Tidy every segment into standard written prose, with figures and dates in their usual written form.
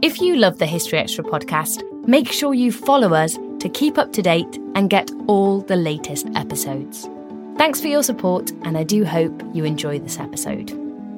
If you love the History Extra podcast, make sure you follow us to keep up to date and get all the latest episodes. Thanks for your support, and I do hope you enjoy this episode.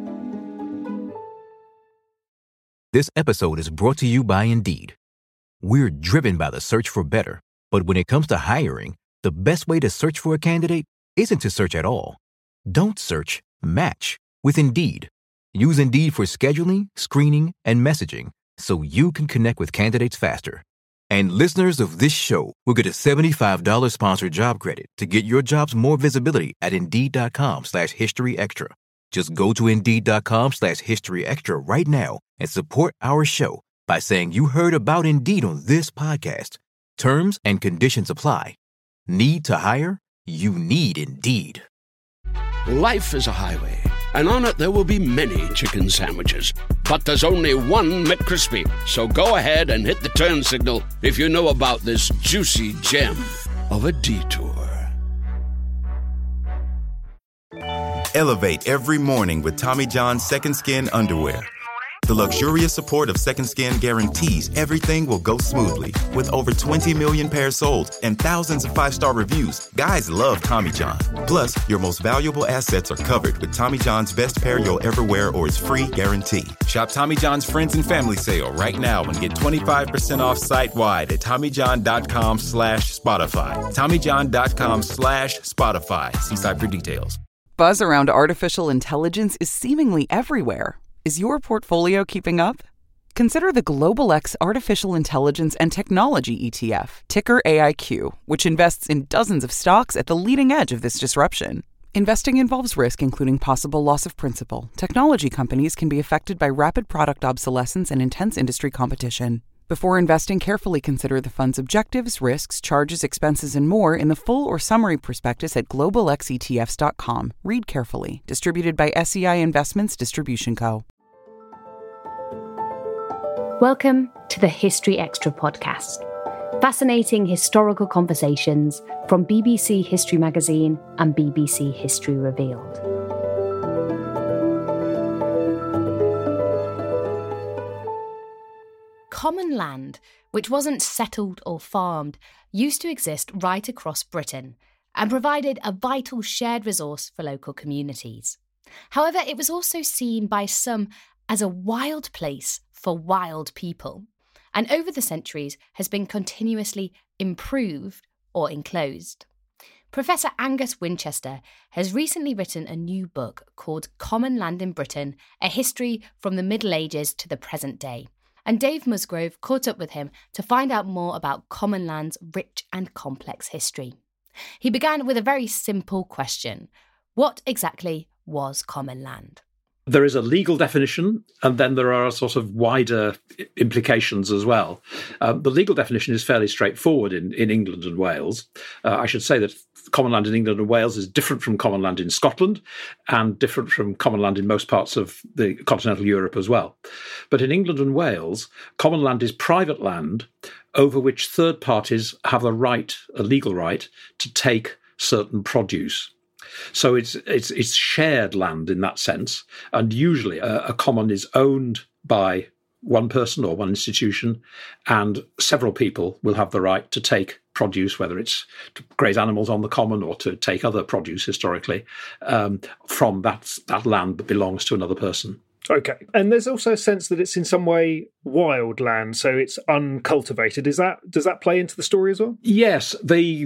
This episode is brought to you by Indeed. We're driven by the search for better, but when it comes to hiring, the best way to search for a candidate isn't to search at all. Don't search, match with Indeed. Use Indeed for scheduling, screening, and messaging so you can connect with candidates faster. And listeners of this show will get a $75 sponsored job credit to get your jobs more visibility at Indeed.com/HistoryExtra. Just go to Indeed.com/HistoryExtra right now and support our show by saying you heard about Indeed on this podcast. Terms and conditions apply. Need to hire? You need Indeed. Life is a highway, and on it there will be many chicken sandwiches. But there's only one McCrispy. So go ahead and hit the turn signal if you know about this juicy gem of a detour. Elevate every morning with Tommy John's Second Skin underwear. The luxurious support of Second Skin guarantees everything will go smoothly. With over 20 million pairs sold and thousands of 5-star reviews, guys love Tommy John. Plus, your most valuable assets are covered with Tommy John's best pair you'll ever wear or its free guarantee. Shop Tommy John's Friends and Family Sale right now and get 25% off site-wide at TommyJohn.com/Spotify. TommyJohn.com/Spotify. See site for details. Buzz around artificial intelligence is seemingly everywhere. Is your portfolio keeping up? Consider the Global X Artificial Intelligence and Technology ETF, ticker AIQ, which invests in dozens of stocks at the leading edge of this disruption. Investing involves risk, including possible loss of principal. Technology companies can be affected by rapid product obsolescence and intense industry competition. Before investing, carefully consider the fund's objectives, risks, charges, expenses, and more in the full or summary prospectus at globalxetfs.com. Read carefully. Distributed by SEI Investments Distribution Co. Welcome to the History Extra podcast. Fascinating historical conversations from BBC History Magazine and BBC History Revealed. Common land, which wasn't settled or farmed, used to exist right across Britain and provided a vital shared resource for local communities. However, it was also seen by some as a wild place for wild people, and over the centuries has been continuously improved or enclosed. Professor Angus Winchester has recently written a new book called Common Land in Britain, A History from the Middle Ages to the Present Day. And Dave Musgrove caught up with him to find out more about common land's rich and complex history. He began with a very simple question. What exactly was common land? There is a legal definition, and then there are sort of wider implications as well. The legal definition is fairly straightforward in England and Wales. I should say that common land in England and Wales is different from common land in Scotland and different from common land in most parts of the continental Europe as well. But in England and Wales, common land is private land over which third parties have a legal right, to take certain produce. So it's shared land in that sense, and usually a common is owned by one person or one institution, and several people will have the right to take produce, whether it's to graze animals on the common or to take other produce historically, from that land that belongs to another person. Okay. And there's also a sense that it's in some way wild land, so it's uncultivated. Does that play into the story as well? Yes.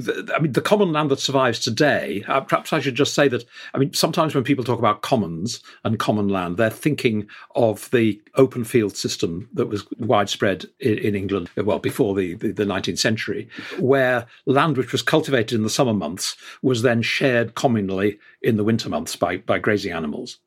The common land that survives today, perhaps I should just say that, sometimes when people talk about commons and common land, they're thinking of the open field system that was widespread in England, well, before the 19th century, where land which was cultivated in the summer months was then shared communally in the winter months by grazing animals.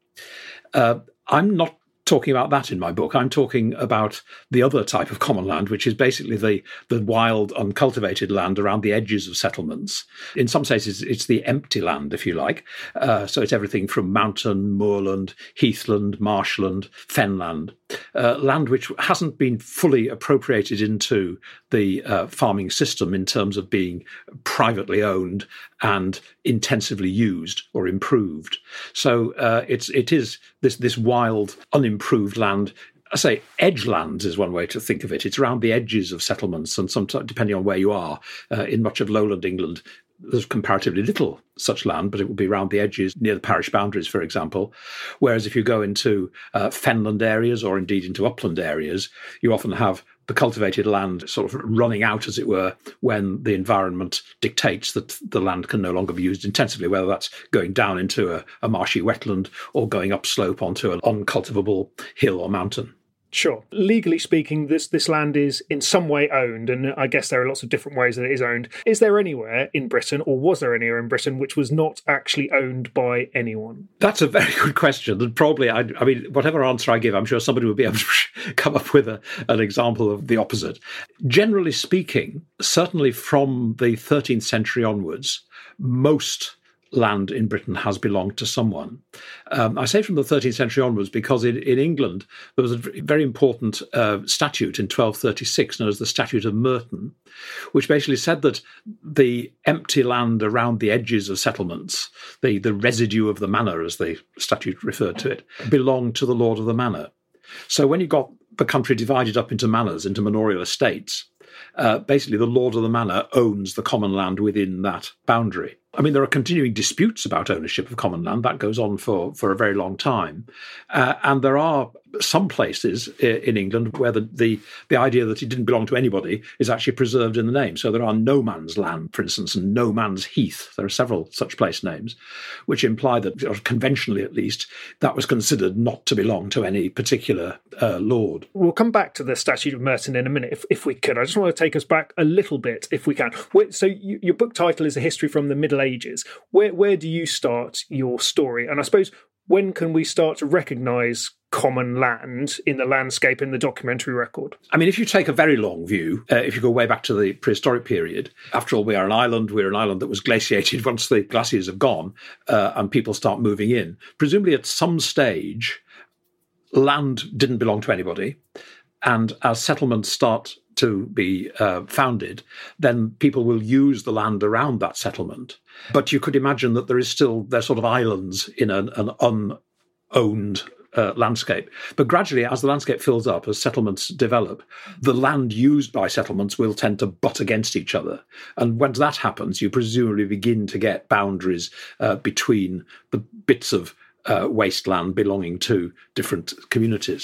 I'm not talking about that in my book. I'm talking about the other type of common land, which is basically the wild, uncultivated land around the edges of settlements. In some cases, it's the empty land, if you like. So it's everything from mountain, moorland, heathland, marshland, fenland, land which hasn't been fully appropriated into the farming system in terms of being privately owned and intensively used or improved. So it is this wild, unimproved land I say edge lands is one way to think of it. It's around the edges of settlements, and sometimes, depending on where you are, in much of lowland England, there's comparatively little such land, but it would be around the edges, near the parish boundaries, for example. Whereas if you go into fenland areas or indeed into upland areas, you often have the cultivated land sort of running out, as it were, when the environment dictates that the land can no longer be used intensively, whether that's going down into a marshy wetland or going upslope onto an uncultivable hill or mountain. Sure. Legally speaking, this land is in some way owned, and I guess there are lots of different ways that it is owned. Is there anywhere in Britain, or was there anywhere in Britain, which was not actually owned by anyone? That's a very good question, and probably, I mean, whatever answer I give, I'm sure somebody will be able to come up with an example of the opposite. Generally speaking, certainly from the 13th century onwards, most land in Britain has belonged to someone. I say from the 13th century onwards because in England there was a very important statute in 1236 known as the Statute of Merton, which basically said that the empty land around the edges of settlements, the residue of the manor as the statute referred to it, belonged to the lord of the manor. So when you got the country divided up into manors, into manorial estates, basically the lord of the manor owns the common land within that boundary. I mean, there are continuing disputes about ownership of common land. That goes on for a very long time. And there are some places in England where the idea that it didn't belong to anybody is actually preserved in the name. So there are no man's land, for instance, and no man's heath. There are several such place names, which imply that, or conventionally at least, that was considered not to belong to any particular lord. We'll come back to the Statute of Merton in a minute, if we could. I just want to take us back a little bit, if we can. So your book title is A History from the Middle Ages. Where do you start your story? And I suppose, when can we start to recognise common land in the landscape in the documentary record? I mean, if you take a very long view, if you go way back to the prehistoric period, after all, we're an island that was glaciated once the glaciers have gone and people start moving in. Presumably at some stage, land didn't belong to anybody. And as settlements start to be founded, then people will use the land around that settlement. But you could imagine that there's sort of islands in an unowned landscape. But gradually, as the landscape fills up, as settlements develop, the land used by settlements will tend to butt against each other. And when that happens, you presumably begin to get boundaries between the bits of wasteland belonging to different communities.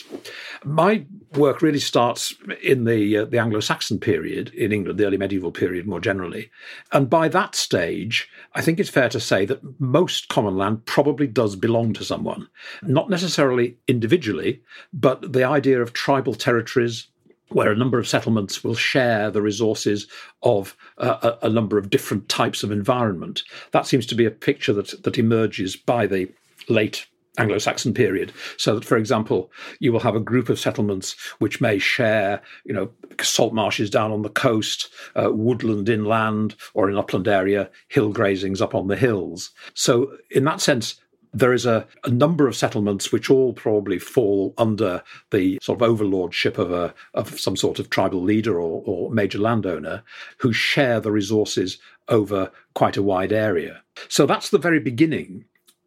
My work really starts in the Anglo-Saxon period in England, the early medieval period more generally. And by that stage, I think it's fair to say that most common land probably does belong to someone. Not necessarily individually, but the idea of tribal territories, where a number of settlements will share the resources of a number of different types of environment. That seems to be a picture that emerges by the late Anglo-Saxon period, so that, for example, you will have a group of settlements which may share, salt marshes down on the coast, woodland inland, or in upland area, hill grazings up on the hills. So in that sense, there is a number of settlements which all probably fall under the sort of overlordship of some sort of tribal leader or major landowner who share the resources over quite a wide area. So that's the very beginning.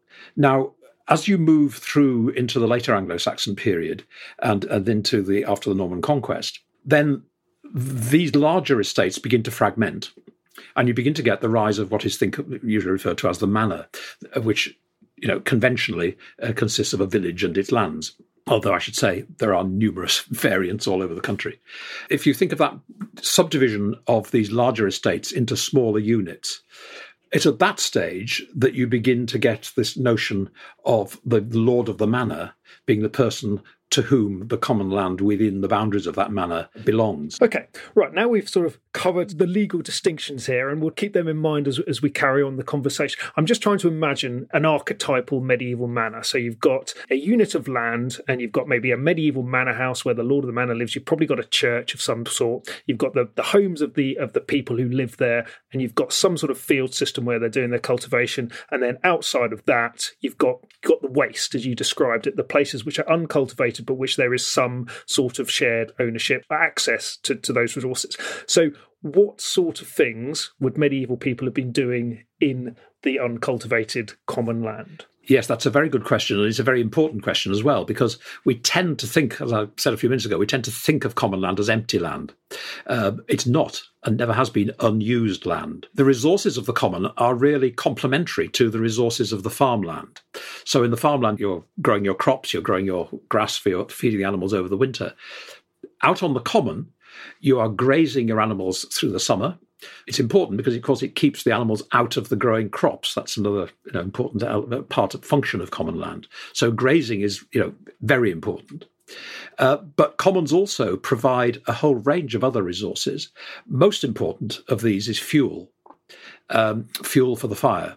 Now, as you move through into the later Anglo-Saxon period and into after the Norman conquest, then these larger estates begin to fragment, and you begin to get the rise of what is usually referred to as the manor, which conventionally consists of a village and its lands. Although I should say there are numerous variants all over the country. If you think of that subdivision of these larger estates into smaller units, it's at that stage that you begin to get this notion of the lord of the manor being the person to whom the common land within the boundaries of that manor belongs. Okay, right, now we've sort of covered the legal distinctions here, and we'll keep them in mind as we carry on the conversation. I'm just trying to imagine an archetypal medieval manor. So you've got a unit of land, and you've got maybe a medieval manor house where the lord of the manor lives. You've probably got a church of some sort. You've got the homes of the people who live there, and you've got some sort of field system where they're doing their cultivation. And then outside of that, you've got the waste, as you described it, the places which are uncultivated, but which there is some sort of shared ownership, access to those resources. So what sort of things would medieval people have been doing in the uncultivated common land? Yes, that's a very good question, and it's a very important question as well, because we tend to think, as I said a few minutes ago, we tend to think of common land as empty land. It's not, and never has been, unused land. The resources of the common are really complementary to the resources of the farmland. So in the farmland, you're growing your crops, you're growing your grass for feeding the animals over the winter. Out on the common, you are grazing your animals through the summer. It's important because, of course, it keeps the animals out of the growing crops. That's another important function of common land. So grazing is very important. But commons also provide a whole range of other resources. Most important of these is fuel for the fire.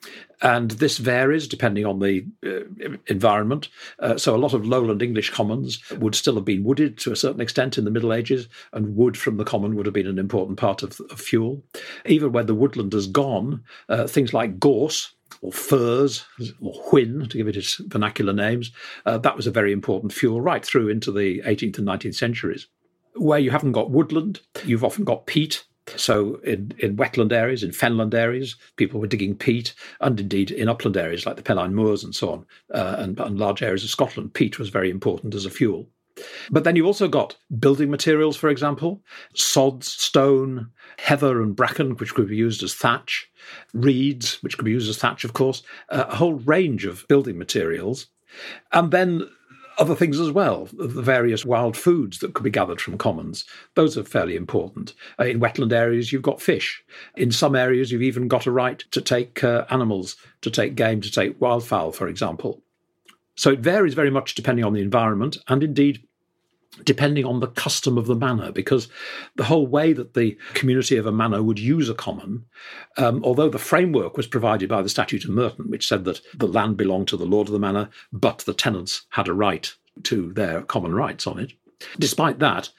And this varies depending on the environment. So a lot of lowland English commons would still have been wooded to a certain extent in the Middle Ages, and wood from the common would have been an important part of fuel. Even when the woodland has gone, things like gorse or furze or whin, to give it its vernacular names, that was a very important fuel right through into the 18th and 19th centuries. Where you haven't got woodland, you've often got peat. So in wetland areas, in fenland areas, people were digging peat, and indeed in upland areas like the Pennine Moors and so on, and large areas of Scotland, peat was very important as a fuel. But then you've also got building materials, for example, sods, stone, heather and bracken, which could be used as thatch, reeds, which could be used as thatch, of course, a whole range of building materials. And then other things as well, the various wild foods that could be gathered from commons. Those are fairly important. In wetland areas, you've got fish. In some areas, you've even got a right to take animals, to take game, to take wildfowl, for example. So it varies very much depending on the environment and indeed depending on the custom of the manor, because the whole way that the community of a manor would use a common, although the framework was provided by the Statute of Merton, which said that the land belonged to the lord of the manor, but the tenants had a right to their common rights on it. Despite that,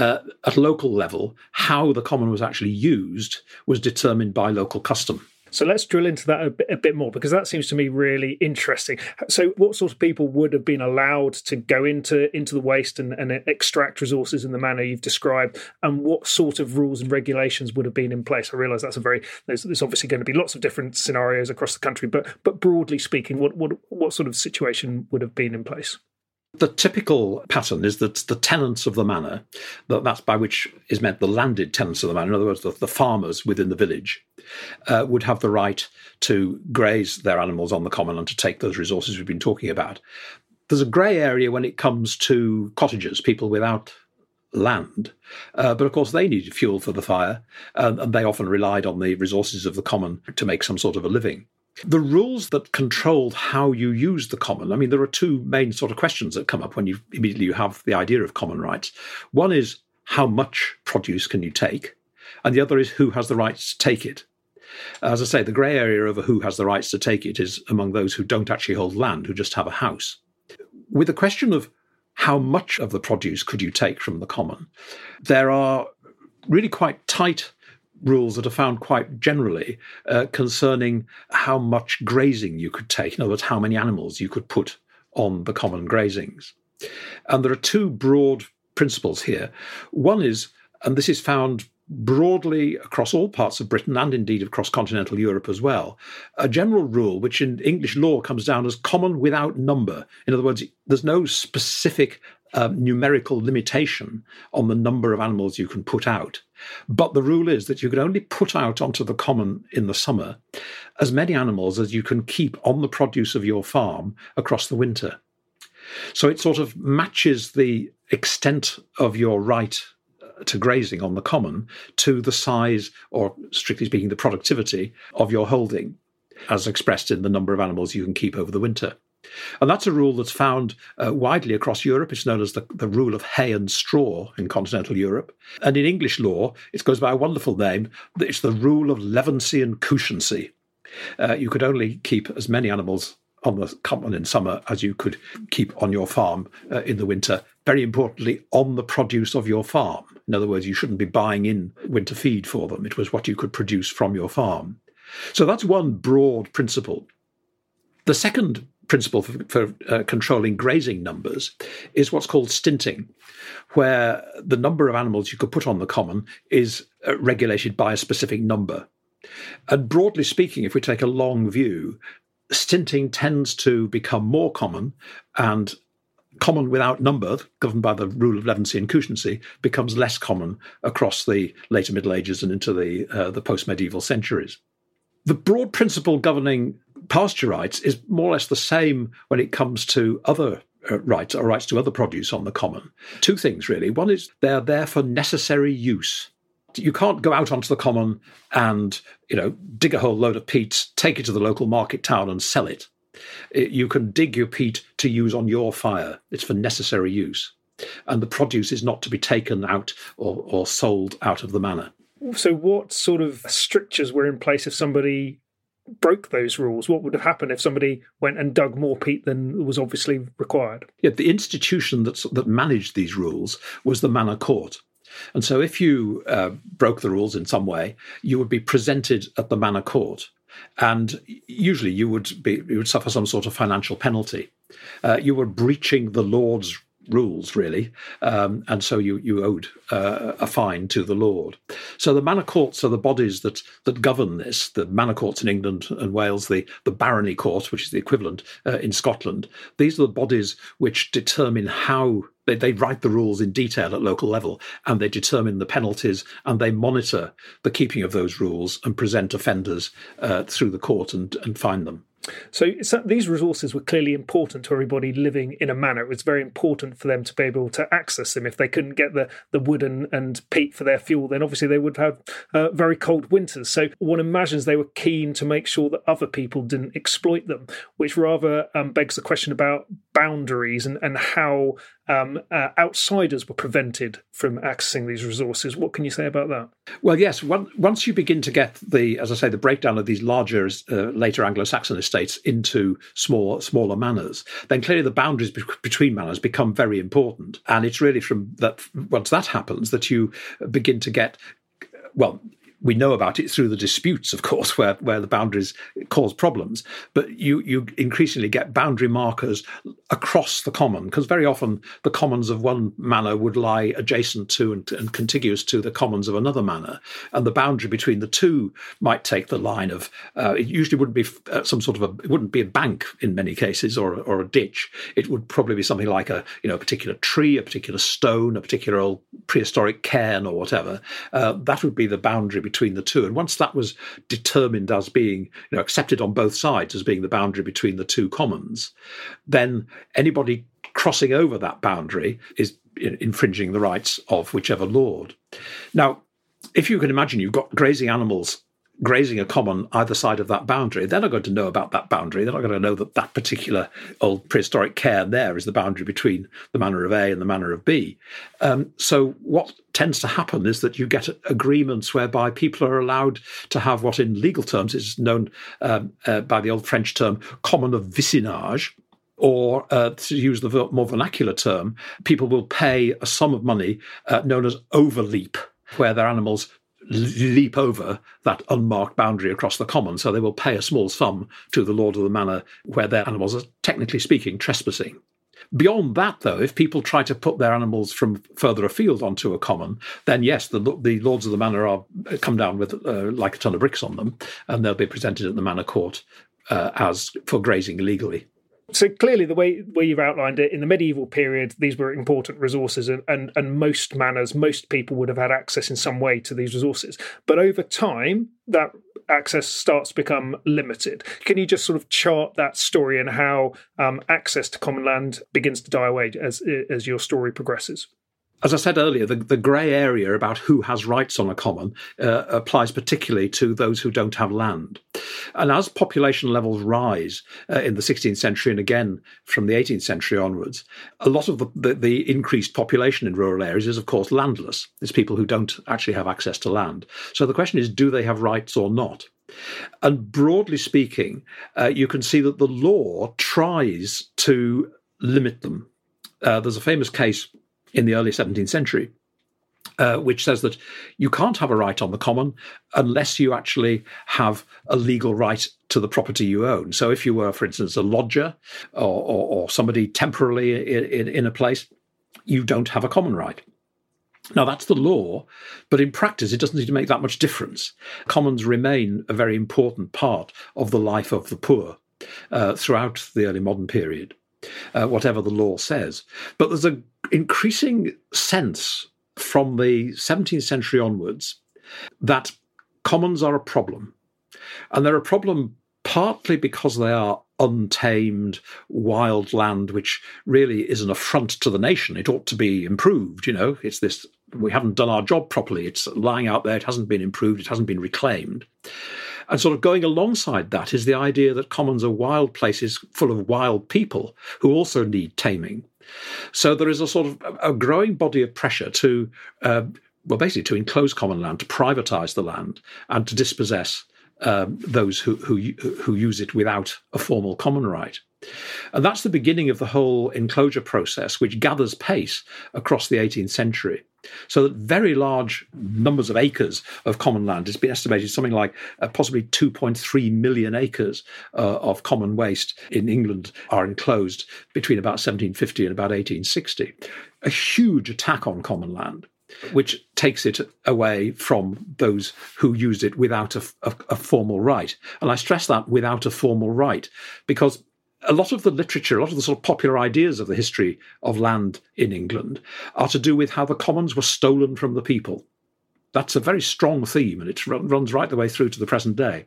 at local level, how the common was actually used was determined by local custom. So let's drill into that a bit more, because that seems to me really interesting. So what sort of people would have been allowed to go into the waste and extract resources in the manner you've described, and what sort of rules and regulations would have been in place? I realise there's obviously going to be lots of different scenarios across the country, but broadly speaking, what sort of situation would have been in place? The typical pattern is that the tenants of the manor, that's by which is meant the landed tenants of the manor, in other words, the farmers within the village, would have the right to graze their animals on the common and to take those resources we've been talking about. There's a grey area when it comes to cottagers, people without land, but of course they needed fuel for the fire, and they often relied on the resources of the common to make some sort of a living. The rules that controlled how you use the common, I mean, there are two main sort of questions that come up when you immediately have the idea of common rights. One is how much produce can you take? And the other is who has the rights to take it? As I say, the grey area over who has the rights to take it is among those who don't actually hold land, who just have a house. With the question of how much of the produce could you take from the common, there are really quite tight rules that are found quite generally concerning how much grazing you could take. In other words, how many animals you could put on the common grazings. And there are two broad principles here. One is, and this is found broadly across all parts of Britain and indeed across continental Europe as well, a general rule which in English law comes down as common without number. In other words, there's no specific numerical limitation on the number of animals you can put out. But the rule is that you can only put out onto the common in the summer as many animals as you can keep on the produce of your farm across the winter. So it sort of matches the extent of your right to grazing on the common to the size, or strictly speaking, the productivity of your holding, as expressed in the number of animals you can keep over the winter. And that's a rule that's found widely across Europe. It's known as the rule of hay and straw in continental Europe. And in English law, it goes by a wonderful name. It's the rule of levency and cushioncy. You could only keep as many animals on the common in summer as you could keep on your farm in the winter. Very importantly, on the produce of your farm. In other words, you shouldn't be buying in winter feed for them. It was what you could produce from your farm. So that's one broad principle. The second principle for controlling grazing numbers is what's called stinting, where the number of animals you could put on the common is regulated by a specific number. And broadly speaking, if we take a long view, stinting tends to become more common, and common without number, governed by the rule of levency and cushioncy, becomes less common across the later Middle Ages and into the post-medieval centuries. The broad principle governing pasture rights is more or less the same when it comes to other rights, or rights to other produce on the common. Two things, really. One is they're there for necessary use. You can't go out onto the common and, dig a whole load of peat, take it to the local market town and sell it. You can dig your peat to use on your fire. It's for necessary use. And the produce is not to be taken out or sold out of the manor. So what sort of strictures were in place if somebody broke those rules? What would have happened if somebody went and dug more peat than was obviously required? Yeah, the institution that managed these rules was the manor court. And so if you broke the rules in some way, you would be presented at the manor court. And usually you would suffer some sort of financial penalty. You were breaching the Lord's rules, really, and so you owed a fine to the Lord. So the manor courts are the bodies that govern this. The manor courts in England and Wales, the barony court, which is the equivalent in Scotland. These are the bodies which determine how they write the rules in detail at local level, and they determine the penalties, and they monitor the keeping of those rules and present offenders through the court and fine them. So these resources were clearly important to everybody living in a manor. It was very important for them to be able to access them. If they couldn't get the wood and peat for their fuel, then obviously they would have very cold winters. So one imagines they were keen to make sure that other people didn't exploit them, which rather begs the question about boundaries and how outsiders were prevented from accessing these resources. What can you say about that? Well, yes, once you begin to get the breakdown of these larger, later Anglo-Saxon estates into smaller manors, then clearly the boundaries between manors become very important. And it's really from that, once that happens, that you begin to get, we know about it through the disputes, of course, where the boundaries cause problems. But you increasingly get boundary markers across the common, because very often the commons of one manor would lie adjacent to and contiguous to the commons of another manor. And the boundary between the two might take the line of, it usually wouldn't be it wouldn't be a bank in many cases or a ditch. It would probably be something like a particular tree, a particular stone, a particular old prehistoric cairn or whatever. That would be the boundary between the two. And once that was determined as being accepted on both sides as being the boundary between the two commons, then anybody crossing over that boundary is infringing the rights of whichever lord. Now, if you can imagine, you've got grazing animals grazing a common either side of that boundary, they're not going to know about that boundary. They're not going to know that particular old prehistoric cairn there is the boundary between the manor of A and the manor of B. So what tends to happen is that you get agreements whereby people are allowed to have what in legal terms is known by the old French term common of vicinage, or to use the more vernacular term, people will pay a sum of money known as overleap, where their animals leap over that unmarked boundary across the common. So they will pay a small sum to the lord of the manor where their animals are, technically speaking, trespassing. Beyond that, though, if people try to put their animals from further afield onto a common, then yes, the lords of the manor come down with like a ton of bricks on them, and they'll be presented at the manor court as for grazing illegally. So clearly, the way you've outlined it, in the medieval period, these were important resources, and most manors, most people would have had access in some way to these resources. But over time, that access starts to become limited. Can you just sort of chart that story and how access to common land begins to die away as your story progresses? As I said earlier, the grey area about who has rights on a common applies particularly to those who don't have land. And as population levels rise in the 16th century and again from the 18th century onwards, a lot of the increased population in rural areas is, of course, landless. It's people who don't actually have access to land. So the question is, do they have rights or not? And broadly speaking, you can see that the law tries to limit them. There's a famous case in the early 17th century, which says that you can't have a right on the common unless you actually have a legal right to the property you own. So if you were, for instance, a lodger or somebody temporarily in a place, you don't have a common right. Now, that's the law, but in practice, it doesn't seem to make that much difference. Commons remain a very important part of the life of the poor. throughout the early modern period, whatever the law says. But there's an increasing sense from the 17th century onwards that commons are a problem. And they're a problem partly because they are untamed, wild land, which really is an affront to the nation. It ought to be improved, It's this, we haven't done our job properly. It's lying out there. It hasn't been improved. It hasn't been reclaimed. And sort of going alongside that is the idea that commons are wild places full of wild people who also need taming. So there is a sort of a growing body of pressure to, basically to enclose common land, to privatise the land, and to dispossess those who use it without a formal common right. And that's the beginning of the whole enclosure process, which gathers pace across the 18th century. So that very large numbers of acres of common land, it's been estimated something like possibly 2.3 million acres of common waste in England are enclosed between about 1750 and about 1860. A huge attack on common land, which takes it away from those who use it without a formal right. And I stress that, without a formal right, because a lot of the literature, a lot of the sort of popular ideas of the history of land in England are to do with how the commons were stolen from the people. That's a very strong theme, and it runs right the way through to the present day.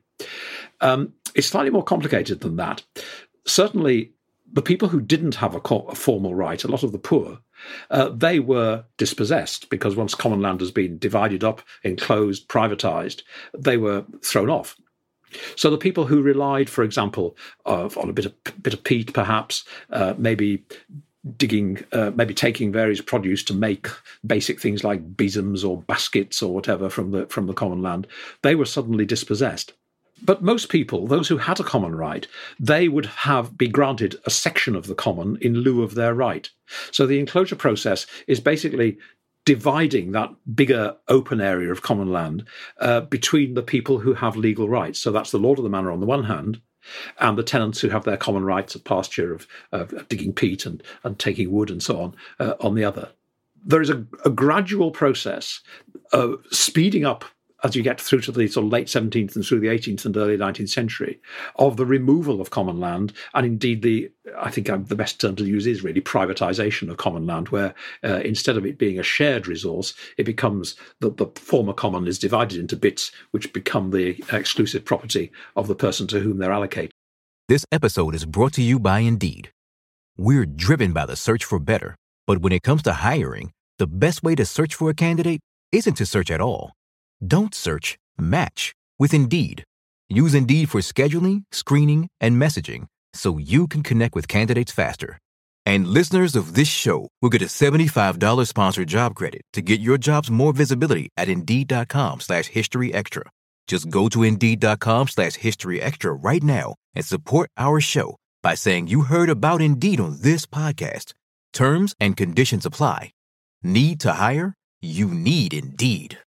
It's slightly more complicated than that. Certainly, the people who didn't have a formal right, a lot of the poor, they were dispossessed, because once common land has been divided up, enclosed, privatised, they were thrown off. So the people who relied, for example, on a bit of peat, perhaps, maybe digging, maybe taking various produce to make basic things like besoms or baskets or whatever from the common land, they were suddenly dispossessed. But most people, those who had a common right, they would be granted a section of the common in lieu of their right. So the enclosure process is basically dividing that bigger open area of common land between the people who have legal rights. So that's the lord of the manor on the one hand, and the tenants who have their common rights of pasture, of digging peat and taking wood and so on the other. There is a gradual process of speeding up as you get through to the sort of late 17th and through the 18th and early 19th century, of the removal of common land, and indeed I think the best term to use is really privatisation of common land, where instead of it being a shared resource, it becomes that the former common is divided into bits which become the exclusive property of the person to whom they're allocated. This episode is brought to you by Indeed. We're driven by the search for better, but when it comes to hiring, the best way to search for a candidate isn't to search at all. Don't search, match with Indeed. Use Indeed for scheduling, screening, and messaging so you can connect with candidates faster. And listeners of this show will get a $75 sponsored job credit to get your jobs more visibility at Indeed.com/HistoryExtra. Just go to Indeed.com/HistoryExtra right now and support our show by saying you heard about Indeed on this podcast. Terms and conditions apply. Need to hire? You need Indeed.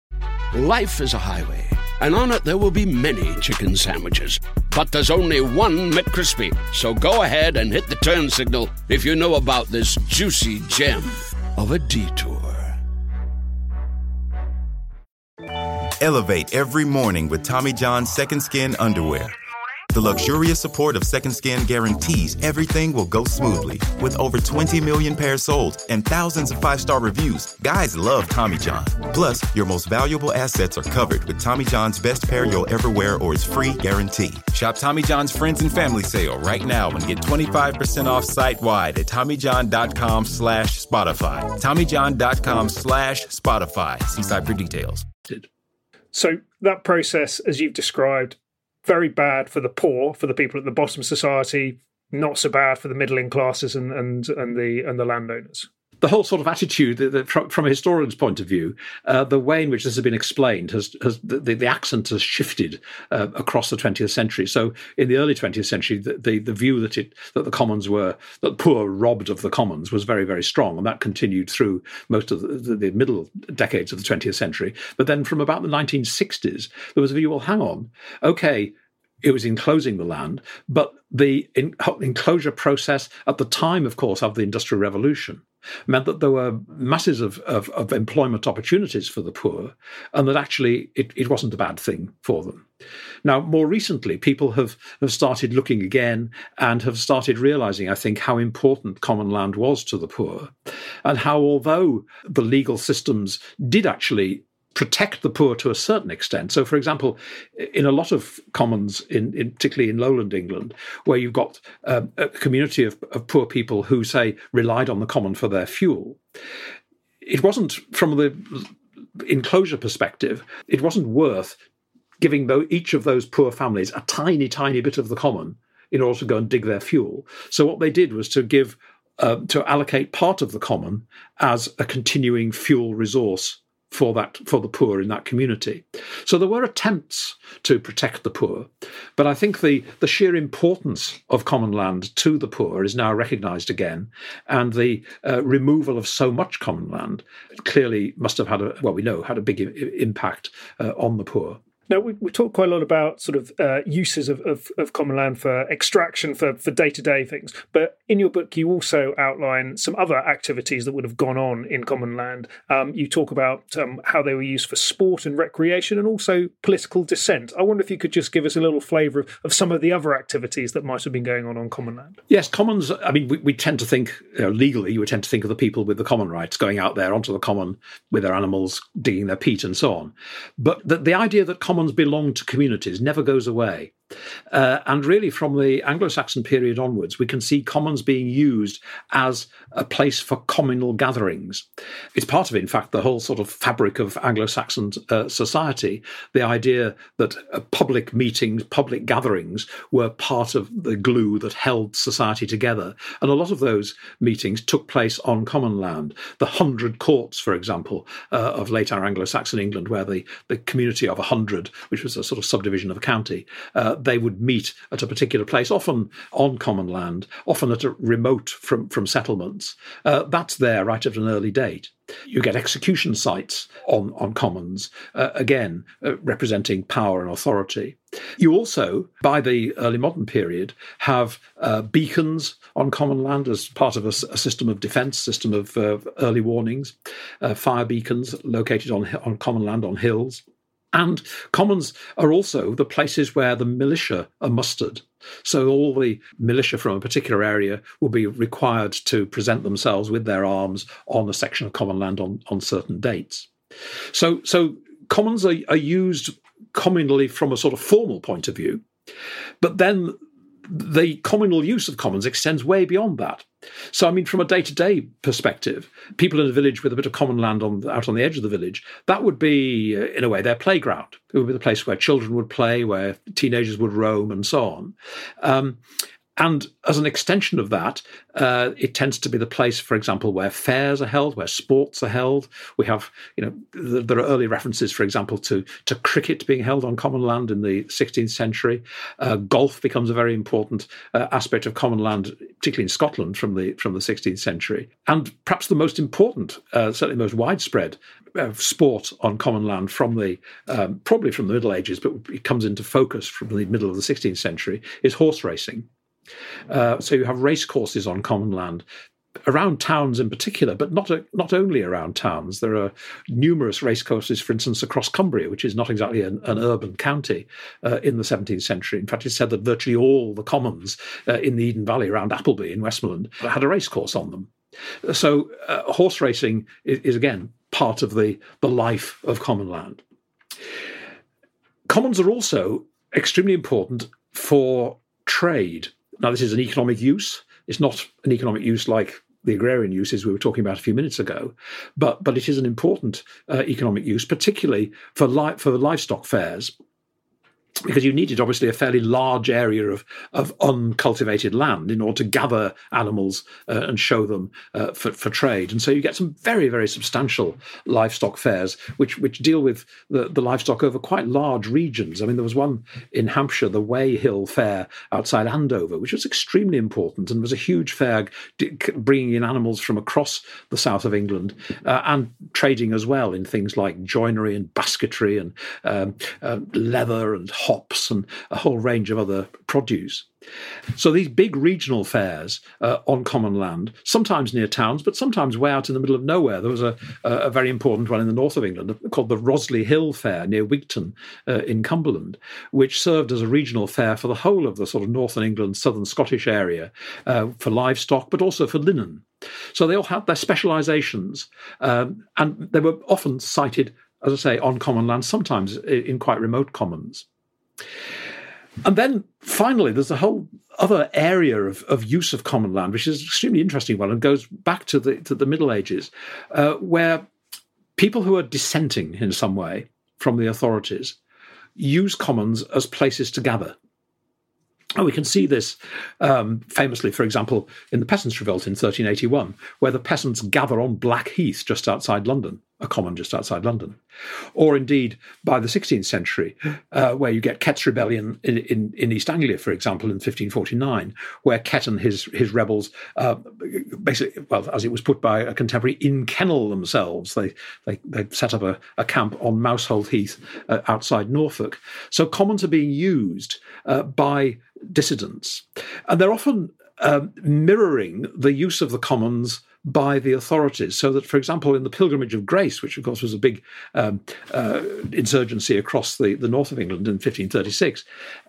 Life is a highway, and on it there will be many chicken sandwiches. But there's only one McCrispy. So go ahead and hit the turn signal if you know about this juicy gem of a detour. Elevate every morning with Tommy John's Second Skin underwear. The luxurious support of Second Skin guarantees everything will go smoothly. With over 20 million pairs sold and thousands of 5-star reviews, guys love Tommy John. Plus, your most valuable assets are covered with Tommy John's best pair you'll ever wear or is free guarantee. Shop Tommy John's Friends and Family Sale right now and get 25% off site-wide at TommyJohn.com/Spotify. TommyJohn.com/Spotify. See site for details. So that process, as you've described, very bad for the poor, for the people at the bottom of society, not so bad for the middling classes and the landowners. The whole sort of attitude, from a historian's point of view, the way in which this has been explained, the accent has shifted across the 20th century. So in the early 20th century, the view that the commons were, that the poor robbed of the commons was very, very strong, and that continued through most of the middle decades of the 20th century. But then from about the 1960s, there was a view, well, hang on, okay, it was enclosing the land, but the enclosure process at the time, of course, of the Industrial Revolution meant that there were masses of employment opportunities for the poor, and that actually it wasn't a bad thing for them. Now, more recently, people have started looking again and have started realizing, I think, how important common land was to the poor, and how although the legal systems did actually protect the poor to a certain extent. So, for example, in a lot of commons, particularly in lowland England, where you've got a community of poor people who, say, relied on the common for their fuel, it wasn't, from the enclosure perspective, it wasn't worth giving each of those poor families a tiny, tiny bit of the common in order to go and dig their fuel. So what they did was to allocate part of the common as a continuing fuel resource for the poor in that community. So there were attempts to protect the poor, but I think the sheer importance of common land to the poor is now recognised again, and the removal of so much common land clearly must have had a big impact on the poor. Now, we talked quite a lot about sort of uses of common land for extraction, for day-to-day things. But in your book, you also outline some other activities that would have gone on in common land. You talk about how they were used for sport and recreation and also political dissent. I wonder if you could just give us a little flavour of some of the other activities that might have been going on common land. Yes, commons, I mean, we tend to think, legally, you would tend to think of the people with the common rights going out there onto the common with their animals, digging their peat and so on. But the idea that commons belong to communities never goes away. And really, from the Anglo-Saxon period onwards, we can see commons being used as a place for communal gatherings. It's part of, in fact, the whole sort of fabric of Anglo-Saxon society, the idea that public meetings, public gatherings were part of the glue that held society together. And a lot of those meetings took place on common land. The 100 courts, for example, of later Anglo-Saxon England, where the community of 100, which was a sort of subdivision of a county, they would meet at a particular place, often on common land, often at a remote from settlements. That's there right at an early date. You get execution sites on commons, again, representing power and authority. You also, by the early modern period, have beacons on common land as part of a system of defence, system of early warnings, fire beacons located on common land on hills. And commons are also the places where the militia are mustered. So all the militia from a particular area will be required to present themselves with their arms on a section of common land on certain dates. So commons are used communally from a sort of formal point of view, but then the communal use of commons extends way beyond that. So, I mean, from a day-to-day perspective, people in a village with a bit of common land out on the edge of the village, that would be, in a way, their playground. It would be the place where children would play, where teenagers would roam, and so on. And as an extension of that, it tends to be the place, for example, where fairs are held, where sports are held. We have, there are early references, for example, to cricket being held on common land in the 16th century. Golf becomes a very important aspect of common land, particularly in Scotland from the 16th century. And perhaps the most important, certainly most widespread sport on common land probably from the Middle Ages, but it comes into focus from the middle of the 16th century, is horse racing. So you have race courses on common land around towns in particular, but not only around towns. There are numerous race courses, for instance, across Cumbria, which is not exactly an urban county in the 17th century. In fact, it's said that virtually all the commons in the Eden Valley around Appleby in Westmoreland had a race course on them. So horse racing is again part of the life of common land. Commons are also extremely important for trade. Now, this is an economic use. It's not an economic use like the agrarian uses we were talking about a few minutes ago, but it is an important economic use, particularly for livestock fairs, because you needed obviously a fairly large area of uncultivated land in order to gather animals and show them for trade. And so you get some very, very substantial livestock fairs which deal with the livestock over quite large regions. I mean, there was one in Hampshire, the Way Hill Fair outside Andover, which was extremely important and was a huge fair bringing in animals from across the south of England and trading as well in things like joinery and basketry and leather and hops and a whole range of other produce. So these big regional fairs on common land, sometimes near towns, but sometimes way out in the middle of nowhere. There was a very important one in the north of England called the Rosley Hill Fair near Wigton in Cumberland, which served as a regional fair for the whole of the sort of northern England, southern Scottish area for livestock, but also for linen. So they all had their specialisations, and they were often sited, as I say, on common land, sometimes in quite remote commons. And then finally, there's a whole other area of use of common land, which is an extremely interesting one and goes back to the Middle Ages, where people who are dissenting in some way from the authorities use commons as places to gather. And we can see this famously, for example, in the Peasants' Revolt in 1381, where the peasants gather on Blackheath just outside London, a common just outside London. Or indeed, by the 16th century, where you get Kett's rebellion in East Anglia, for example, in 1549, where Kett and his rebels basically, well, as it was put by a contemporary, in-kennel themselves. They set up a camp on Mousehold Heath outside Norfolk. So commons are being used by dissidents. And they're often mirroring the use of the commons by the authorities, so that, for example, in the Pilgrimage of Grace, which of course was a big insurgency across the north of England in 1536,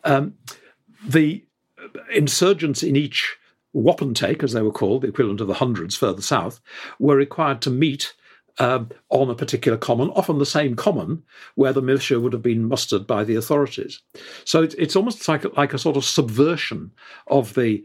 the insurgents in each wapentake, as they were called, the equivalent of the hundreds further south, were required to meet on a particular common, often the same common, where the militia would have been mustered by the authorities. So it's almost like a sort of subversion of the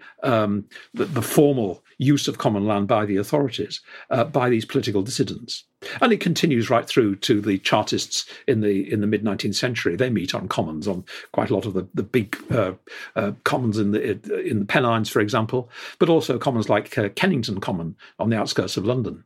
formal use of common land by the authorities, by these political dissidents. And it continues right through to the Chartists in the mid-19th century. They meet on commons, on quite a lot of the big commons in the Pennines, for example, but also commons like Kennington Common on the outskirts of London.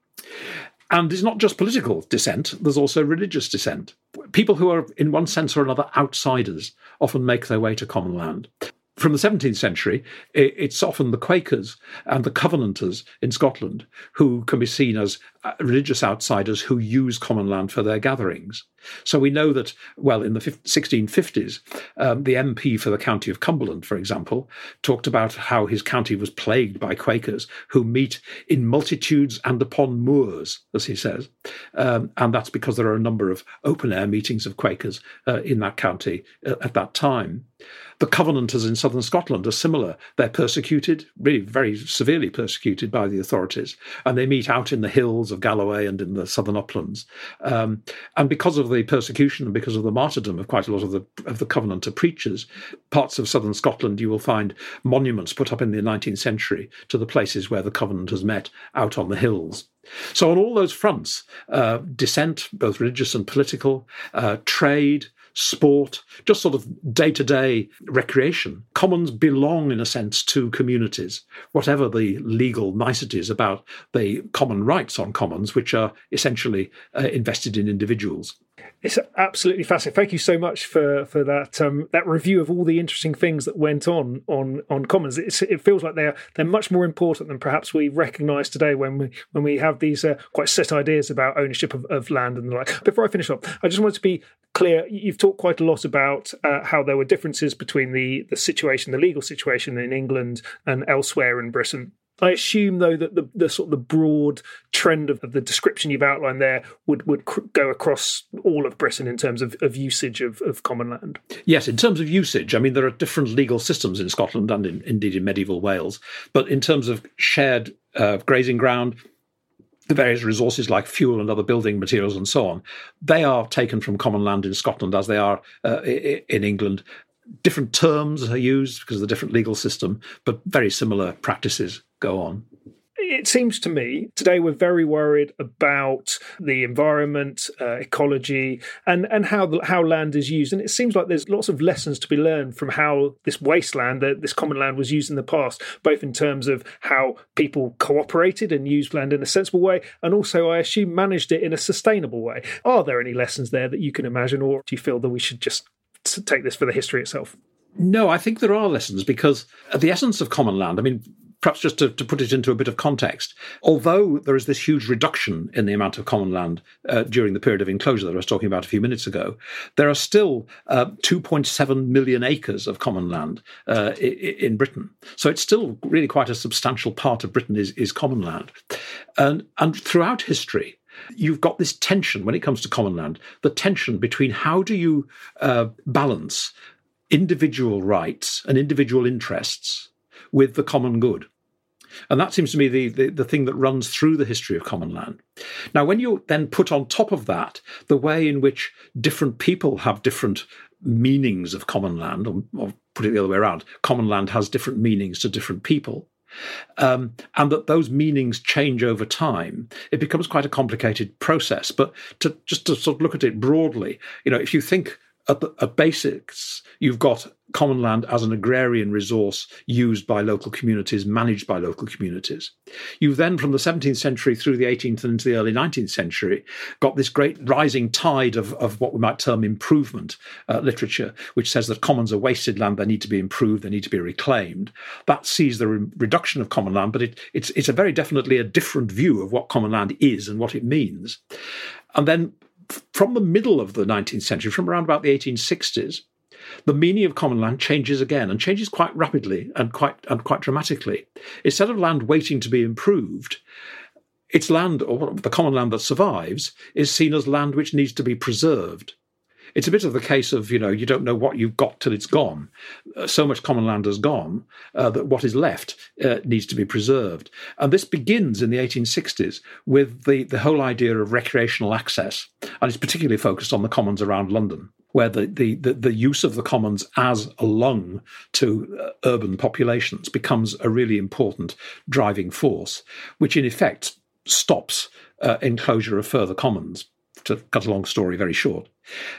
And it's not just political dissent, there's also religious dissent. People who are, in one sense or another, outsiders often make their way to common land. From the 17th century, it's often the Quakers and the Covenanters in Scotland who can be seen as religious outsiders who use common land for their gatherings. So we know that, well, in the 1650s, the MP for the county of Cumberland, for example, talked about how his county was plagued by Quakers who meet in multitudes and upon moors, as he says. And that's because there are a number of open-air meetings of Quakers in that county at that time. The Covenanters in southern Scotland are similar. They're persecuted, really very severely persecuted by the authorities, and they meet out in the hills of Galloway and in the southern uplands. And because of the persecution and because of the martyrdom of quite a lot of the Covenanter preachers, parts of southern Scotland you will find monuments put up in the 19th century to the places where the Covenanters met out on the hills. So on all those fronts, dissent, both religious and political, trade, sport, just sort of day-to-day recreation. Commons belong, in a sense, to communities, whatever the legal niceties about the common rights on commons, which are essentially invested in individuals. It's absolutely fascinating. Thank you so much for that review of all the interesting things that went on commons. It feels like they're much more important than perhaps we recognise today when we have these quite set ideas about ownership of land and the like. Before I finish up, I just wanted to be clear. You've talked quite a lot about how there were differences between the legal situation in England and elsewhere in Britain. I assume, though, that the sort of the broad trend of the description you've outlined there would go across all of Britain in terms of usage of common land. Yes, in terms of usage, I mean, there are different legal systems in Scotland and indeed in medieval Wales. But in terms of shared grazing ground, the various resources like fuel and other building materials and so on, they are taken from common land in Scotland as they are in England. Different terms are used because of the different legal system, but very similar practices go on. It seems to me today we're very worried about the environment, ecology, and how land is used. And it seems like there's lots of lessons to be learned from how this wasteland, this common land, was used in the past, both in terms of how people cooperated and used land in a sensible way, and also, I assume, managed it in a sustainable way. Are there any lessons there that you can imagine, or do you feel that we should just take this for the history itself? No, I think there are lessons, because at the essence of common land, I mean, perhaps just to put it into a bit of context, although there is this huge reduction in the amount of common land during the period of enclosure that I was talking about a few minutes ago, there are still 2.7 million acres of common land in Britain. So it's still really quite a substantial part of Britain is common land. And throughout history, you've got this tension when it comes to common land, the tension between how do you balance individual rights and individual interests with the common good. And that seems to me the thing that runs through the history of common land. Now, when you then put on top of that the way in which different people have different meanings of common land, or put it the other way around, common land has different meanings to different people, and that those meanings change over time, it becomes quite a complicated process. But to sort of look at it broadly, if you think at basics, you've got common land as an agrarian resource used by local communities, managed by local communities. You've then, from the 17th century through the 18th and into the early 19th century, got this great rising tide of what we might term improvement literature, which says that commons are wasted land, they need to be improved, they need to be reclaimed. That sees the reduction of common land, but it's a very definitely a different view of what common land is and what it means. And then from the middle of the 19th century, from around about the 1860s, the meaning of common land changes again, and changes quite rapidly and quite dramatically. Instead of land waiting to be improved, it's land, or the common land that survives, is seen as land which needs to be preserved. It's a bit of the case of, you don't know what you've got till it's gone. So much common land has gone that what is left needs to be preserved. And this begins in the 1860s with the whole idea of recreational access. And it's particularly focused on the commons around London, where the use of the commons as a lung to urban populations becomes a really important driving force, which in effect stops enclosure of further commons. To cut a long story very short.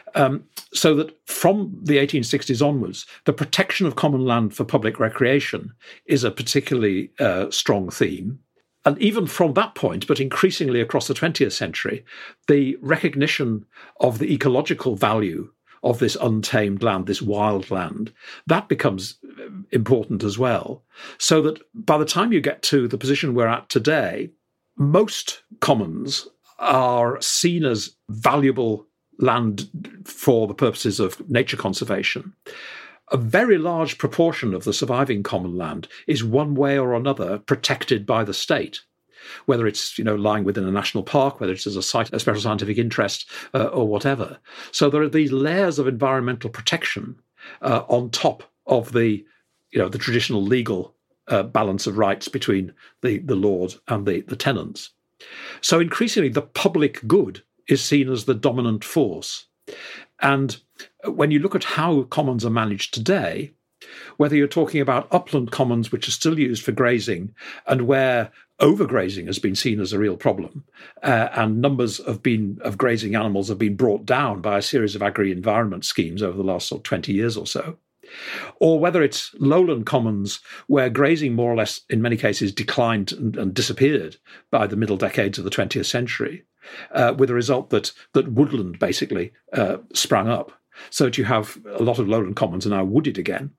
So that from the 1860s onwards, the protection of common land for public recreation is a particularly strong theme. And even from that point, but increasingly across the 20th century, the recognition of the ecological value of this untamed land, this wild land, that becomes important as well. So that by the time you get to the position we're at today, most commons are seen as valuable land for the purposes of nature conservation. A very large proportion of the surviving common land is one way or another protected by the state, whether it's lying within a national park, whether it's as a site of special scientific interest or whatever. So there are these layers of environmental protection on top of the traditional legal balance of rights between the lord and the tenants. So increasingly, the public good is seen as the dominant force. And when you look at how commons are managed today, whether you're talking about upland commons, which are still used for grazing, and where overgrazing has been seen as a real problem, and numbers of grazing animals have been brought down by a series of agri-environment schemes over the last 20 years or so, or whether it's lowland commons where grazing more or less in many cases declined and disappeared by the middle decades of the 20th century, with the result that woodland basically sprang up. So that you have a lot of lowland commons are now wooded again.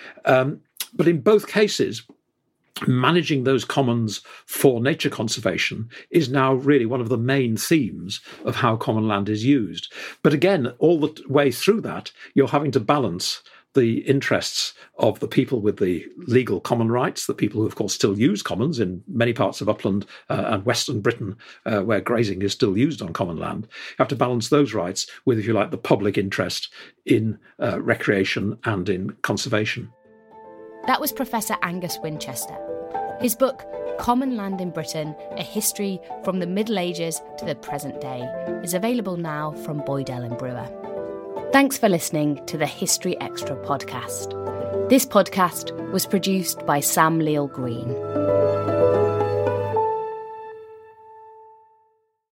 But in both cases, managing those commons for nature conservation is now really one of the main themes of how common land is used. But again, all the way through that, you're having to balance the interests of the people with the legal common rights, the people who, of course, still use commons in many parts of upland and Western Britain, where grazing is still used on common land. You have to balance those rights with, if you like, the public interest in recreation and in conservation. That was Professor Angus Winchester. His book, Common Land in Britain, A History from the Middle Ages to the Present Day, is available now from Boydell and Brewer. Thanks for listening to the History Extra podcast. This podcast was produced by Sam Leal Green.